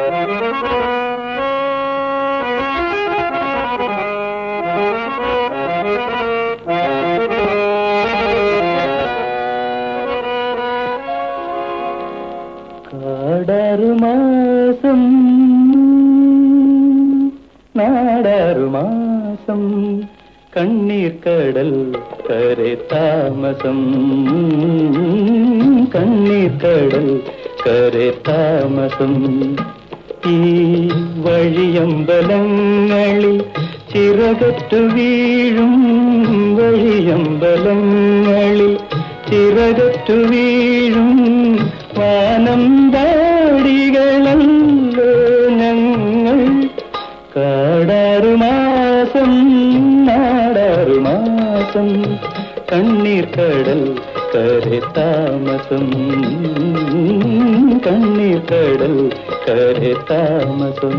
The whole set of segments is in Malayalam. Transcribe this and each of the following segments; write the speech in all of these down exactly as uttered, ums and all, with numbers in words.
കാടാറുമാസം നാടാറുമാസം കണ്ണീർ കടൽ കരെ താമസം കണ്ണീർ കടൽ കരെ താമസം ഈ വഴിയമ്പലങ്ങളിൽ ചിറകറ്റു വീഴും വഴിയമ്പലങ്ങളിൽ ചിറകറ്റു വീഴും വാനമ്പാടികളല്ലോ ഞങ്ങൾ കാടാറുമാസം നാടാറുമാസം കണ്ണീർ കടൽ കരെ താമസം കണ്ണീർ കടൽ കരെ താമസം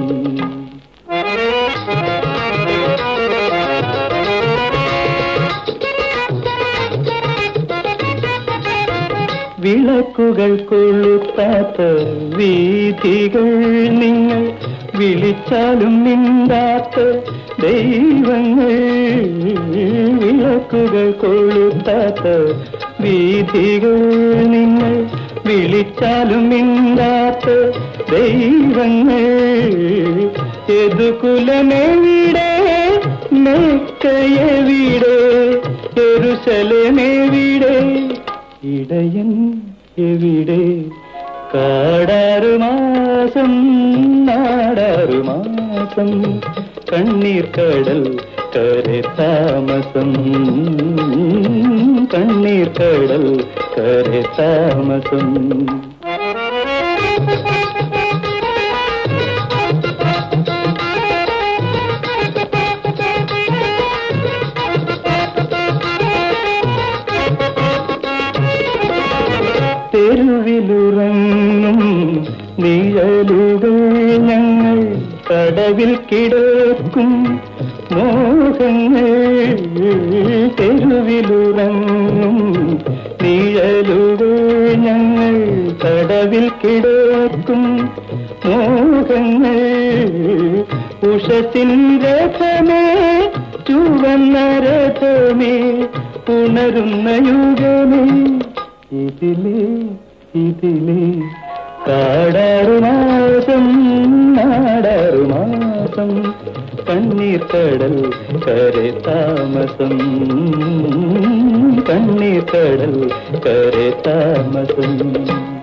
വിളക്കുകൾ കൊളുത്താത്ത വീഥികൾ നിങ്ങൾ വിളിച്ചാലും മിണ്ടാത്ത ദൈവങ്ങൾ വിളക്കുകൾ കൊളുത്താത്ത വീഥികൾ നിങ്ങൾ വിളിച്ചാലും മിണ്ടാത്ത ദൈവങ്ങൾ യദുകുലമെവിടെ മെക്കയെവിടെ യെരൂശലേമെവിടെ ഇടയൻ എവിടെ കാടാറുമാസം നാടാറുമാസം കണ്ണീർ കടൽ കരെ താമസം കണ്ണീർ കടൽ കരെ താമസം തെരുവിലുറങ്ങും നിഴലുകൾ ഞങ്ങൾ കടവിൽ കിടക്കും മോഹങ്ങൾ തെരുവിലുറങ്ങും നിഴലുകൾ ഞങ്ങൾ കടവിൽ കിടക്കും മോഹങ്ങൾ ഉഷസിൻ രഥമേ ചുവന്ന രഥമേ ഉണരുന്ന യുഗമേ ഇതിലേ ഇതിലേ കാടാറുമാസം നാടാറുമാസം കണ്ണീർ കടൽ കരെ താമസം കണ്ണീർ കടൽ കരെ താമസം